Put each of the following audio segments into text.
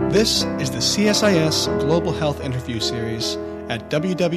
This is the CSIS Global Health Interview Series at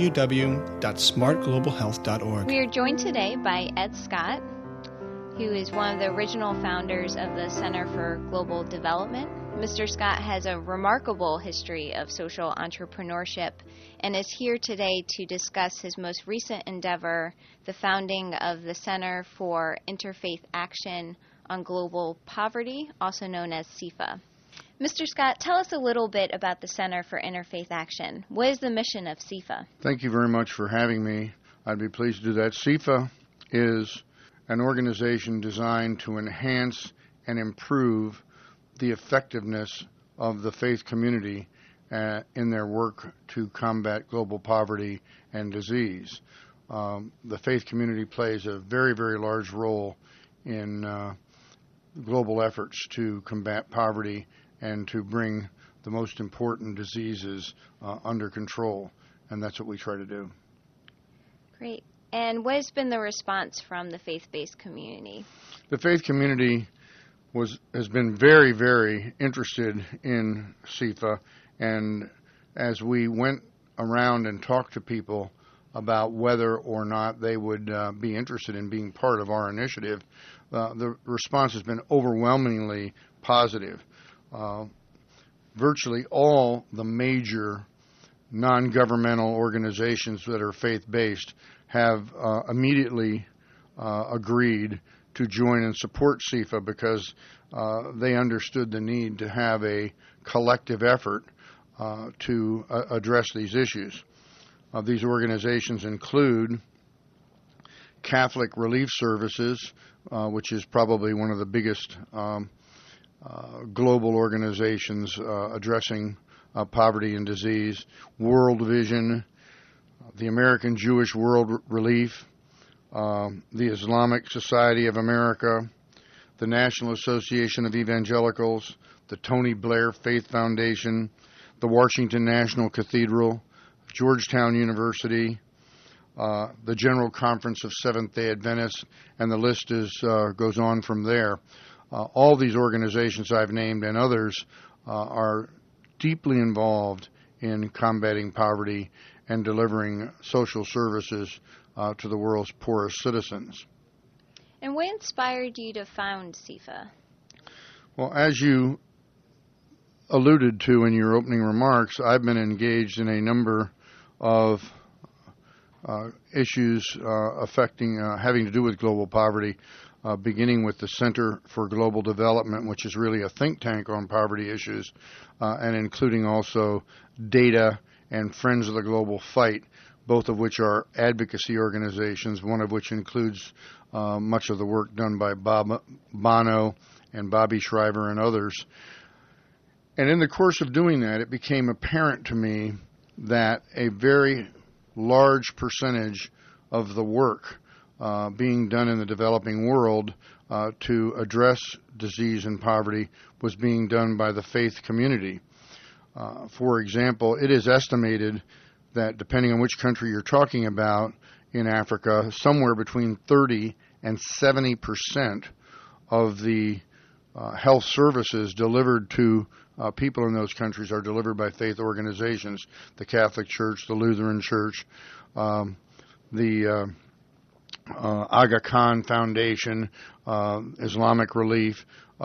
www.smartglobalhealth.org. We are joined today by Ed Scott, who is one of the original founders of the Center for Global Development. Mr. Scott has a remarkable history of social entrepreneurship and is here today to discuss his most recent endeavor, the founding of the Center for Interfaith Action on Global Poverty, also known as CIFA. Mr. Scott, tell us a little bit about the Center for Interfaith Action. What is the mission of CIFA? Thank you very much for having me. I'd be pleased to do that. CIFA is an organization designed to enhance and improve the effectiveness of the faith community in their work to combat global poverty and disease. The faith community plays a very, very large role in global efforts to combat poverty and to bring the most important diseases under control, and that's what we try to do. Great. And what has been the response from the faith-based community? The faith community has been very, very interested in CIFA, and as we went around and talked to people about whether or not they would be interested in being part of our initiative, the response has been overwhelmingly positive. Virtually all the major non-governmental organizations that are faith-based have immediately agreed to join and support CIFA because they understood the need to have a collective effort to address these issues. These organizations include Catholic Relief Services, which is probably one of the biggest global organizations addressing poverty and disease, World Vision, the American Jewish World Relief, the Islamic Society of America, the National Association of Evangelicals, the Tony Blair Faith Foundation, the Washington National Cathedral, Georgetown University, the General Conference of Seventh-day Adventists, and the list goes on from there. All these organizations I've named and others are deeply involved in combating poverty and delivering social services to the world's poorest citizens. And what inspired you to found CIFA? Well, as you alluded to in your opening remarks, I've been engaged in a number of issues having to do with global poverty, beginning with the Center for Global Development, which is really a think tank on poverty issues, and including also DATA and Friends of the Global Fight, both of which are advocacy organizations, one of which includes much of the work done by Bob Bono and Bobby Shriver and others. And in the course of doing that, it became apparent to me that a very large percentage of the work being done in the developing world to address disease and poverty was being done by the faith community. For example, it is estimated that depending on which country you're talking about in Africa, somewhere between 30 and 70% of the health services delivered to people in those countries are delivered by faith organizations, the Catholic Church, the Lutheran Church, the Aga Khan Foundation, Islamic Relief.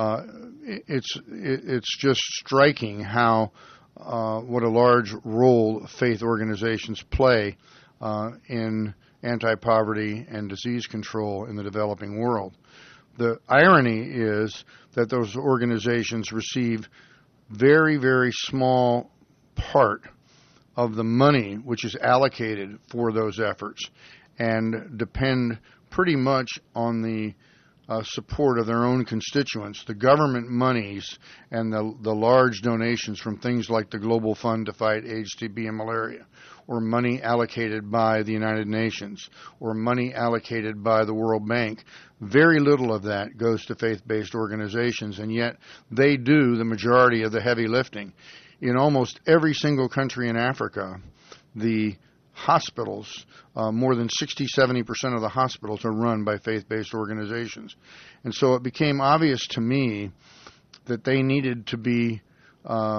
It's just striking how what a large role faith organizations play in anti-poverty and disease control in the developing world. The irony is that those organizations receive very, very small part of the money which is allocated for those efforts and depend pretty much on the support of their own constituents. The government monies and the large donations from things like the Global Fund to fight AIDS, TB, and malaria, or money allocated by the United Nations, or money allocated by the World Bank, very little of that goes to faith-based organizations, and yet they do the majority of the heavy lifting. In almost every single country in Africa, the hospitals, more than 60-70% of the hospitals are run by faith-based organizations. And so it became obvious to me that they needed to be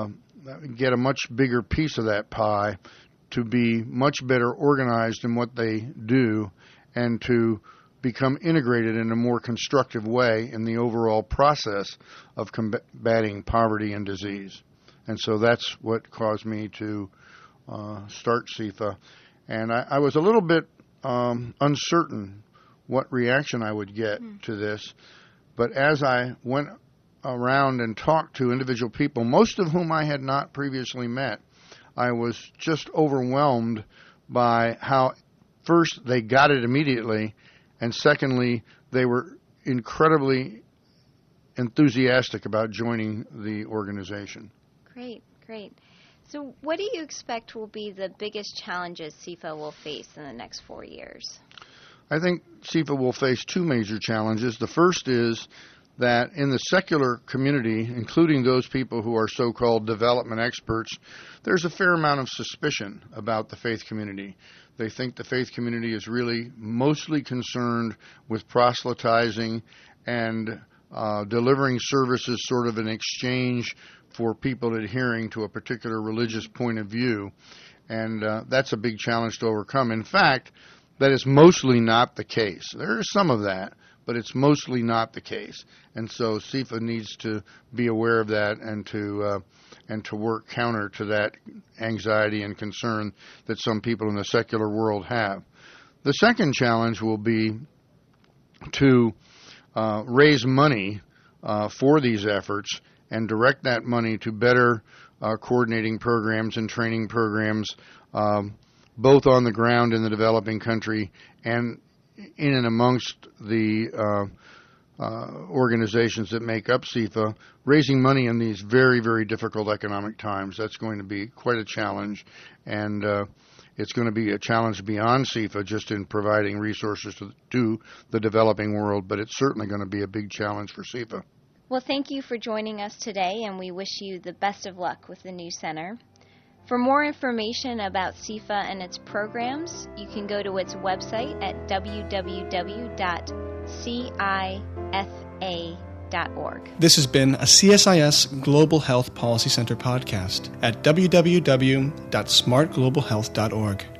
get a much bigger piece of that pie, to be much better organized in what they do, and to become integrated in a more constructive way in the overall process of combating poverty and disease. And so that's what caused me to start CIFA. And I was a little bit uncertain what reaction I would get to this, but as I went around and talked to individual people, most of whom I had not previously met, I was just overwhelmed by how, first, they got it immediately, and secondly, they were incredibly enthusiastic about joining the organization. Great. So what do you expect will be the biggest challenges CIFA will face in the next 4 years? I think CIFA will face two major challenges. The first is that in the secular community, including those people who are so-called development experts, there's a fair amount of suspicion about the faith community. They think the faith community is really mostly concerned with proselytizing and delivering services sort of in exchange for people adhering to a particular religious point of view. And that's a big challenge to overcome. In fact, that is mostly not the case. There is some of that, but it's mostly not the case. And so CIFA needs to be aware of that and to work counter to that anxiety and concern that some people in the secular world have. The second challenge will be to raise money for these efforts and direct that money to better coordinating programs and training programs, both on the ground in the developing country and in and amongst the organizations that make up CIFA, raising money in these very, very difficult economic times. That's going to be quite a challenge, and it's going to be a challenge beyond CIFA just in providing resources to the developing world, but it's certainly going to be a big challenge for CIFA. Well, thank you for joining us today, and we wish you the best of luck with the new center. For more information about CIFA and its programs, you can go to its website at www.cifa.org. This has been a CSIS Global Health Policy Center podcast at www.smartglobalhealth.org.